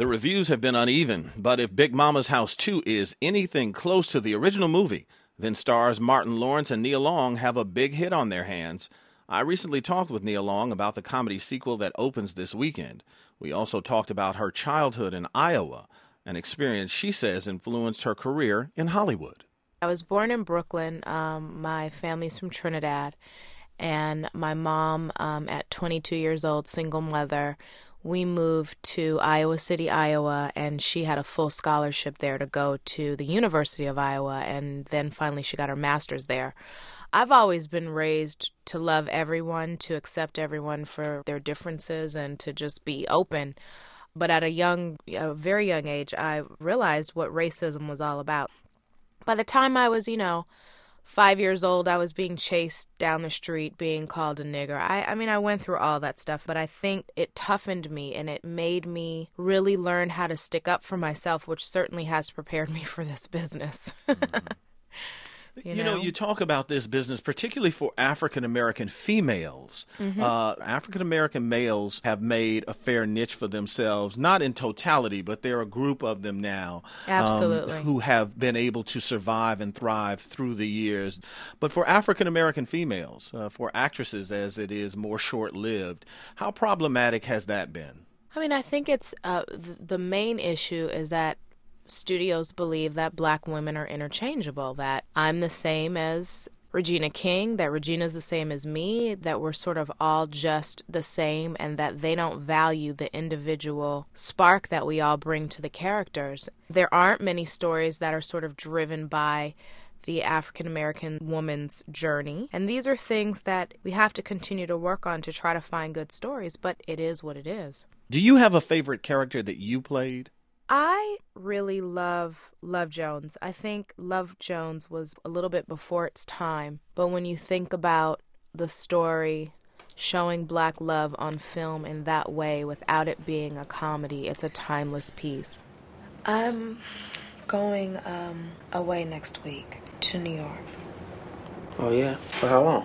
The reviews have been uneven, but if Big Mama's House 2 is anything close to the original movie, then stars Martin Lawrence and Nia Long have a big hit on their hands. I recently talked with Nia Long about the comedy sequel that opens this weekend. We also talked about her childhood in Iowa, an experience she says influenced her career in Hollywood. I was born in Brooklyn. My family's from Trinidad, and my mom, at 22 years old, single mother, we moved to Iowa City, Iowa, and she had a full scholarship there to go to the University of Iowa, and then finally she got her master's there. I've always been raised to love everyone, to accept everyone for their differences, and to just be open. But at a very young age, I realized what racism was all about. By the time I was, 5 years old, I was being chased down the street, being called a nigger. I went through all that stuff, but I think it toughened me and it made me really learn how to stick up for myself, which certainly has prepared me for this business. You talk about this business, particularly for African-American females. Mm-hmm. African-American males have made a fair niche for themselves, not in totality, but there are a group of them now who have been able to survive and thrive through the years. But for African-American females, for actresses as it is more short-lived, how problematic has that been? I think it's the main issue is that studios believe that black women are interchangeable, that I'm the same as Regina King, that Regina's the same as me, that we're sort of all just the same, and that they don't value the individual spark that we all bring to the characters. There aren't many stories that are sort of driven by the African-American woman's journey, and these are things that we have to continue to work on to try to find good stories, but it is what it is. Do you have a favorite character that you played? I really love Love Jones. I think Love Jones was a little bit before its time, but when you think about the story showing black love on film in that way without it being a comedy, it's a timeless piece. I'm going away next week to New York. Oh, yeah? For how long?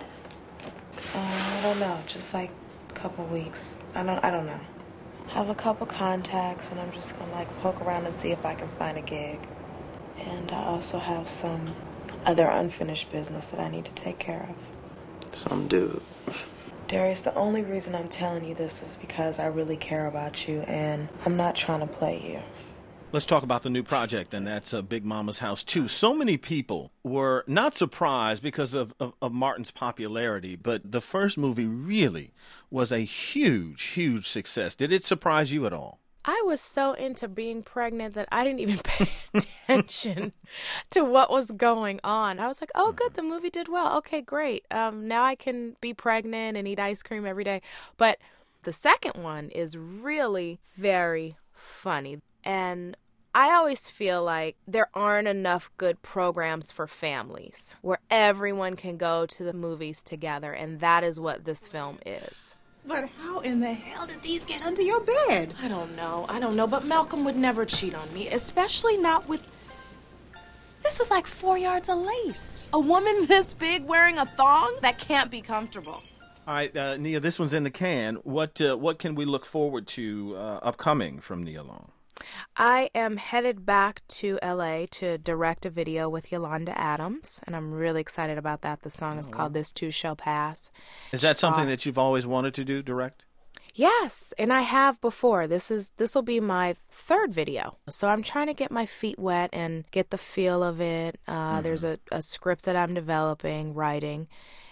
I don't know, just like a couple weeks. I don't know. Have a couple contacts, and I'm just gonna poke around and see if I can find a gig. And I also have some other unfinished business that I need to take care of. Some dude. Darius, the only reason I'm telling you this is because I really care about you, and I'm not trying to play you. Let's talk about the new project, and that's Big Mama's House 2. So many people were not surprised because of Martin's popularity, but the first movie really was a huge, huge success. Did it surprise you at all? I was so into being pregnant that I didn't even pay attention to what was going on. I was like, oh, good, the movie did well. Okay, great. Now I can be pregnant and eat ice cream every day. But the second one is really very funny. And I always feel like there aren't enough good programs for families where everyone can go to the movies together, and that is what this film is. But how in the hell did these get under your bed? I don't know, but Malcolm would never cheat on me, especially not with... This is like 4 yards of lace. A woman this big wearing a thong? That can't be comfortable. All right, Nia, this one's in the can. What can we look forward to upcoming from Nia Long? I am headed back to L.A. to direct a video with Yolanda Adams, and I'm really excited about that. The song is called This Too Shall Pass. Is that something that you've always wanted to do, direct? Yes, and I have before. This will be my third video. So I'm trying to get my feet wet and get the feel of it. There's a script that I'm developing, writing,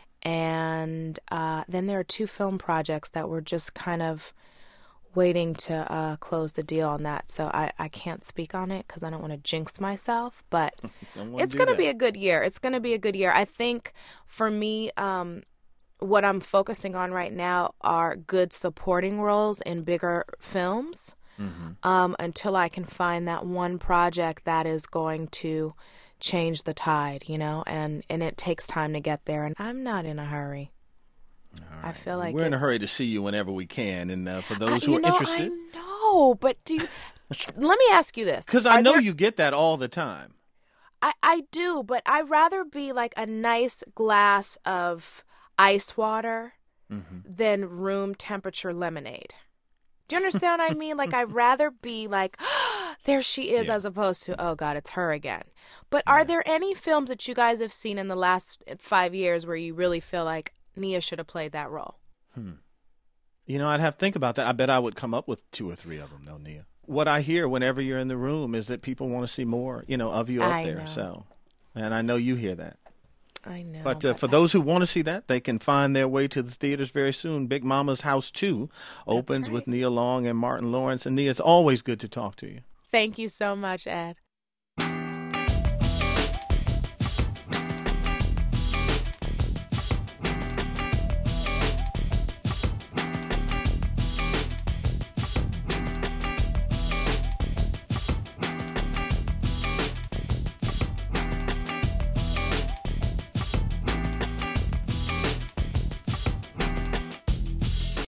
and then there are 2 film projects that we're just kind of waiting to close the deal on that, so I can't speak on it because I don't want to jinx myself, but it's going to be a good year. It's going to be a good year. I think for me, what I'm focusing on right now are good supporting roles in bigger films until I can find that one project that is going to change the tide, and it takes time to get there, and I'm not in a hurry. Right. I feel like we're in a hurry to see you whenever we can, and for those who are interested, I know, but let me ask you this, because I know you get that all the time. I do, but I'd rather be like a nice glass of ice water than room temperature lemonade. Do you understand what I mean? Like, I'd rather be like, there she is, Yeah. as opposed to, oh, God, it's her again. But are there any films that you guys have seen in the last 5 years where you really feel like Nia should have played that role? You know, I'd have to think about that. I bet I would come up with 2 or 3 of them, though, Nia. What I hear whenever you're in the room is that people want to see more, of you up I there. know. So, and I know you hear that. I know. But for those who want to see that, they can find their way to the theaters very soon. Big Mama's House 2 opens with Nia Long and Martin Lawrence. And Nia, it's always good to talk to you. Thank you so much, Ed.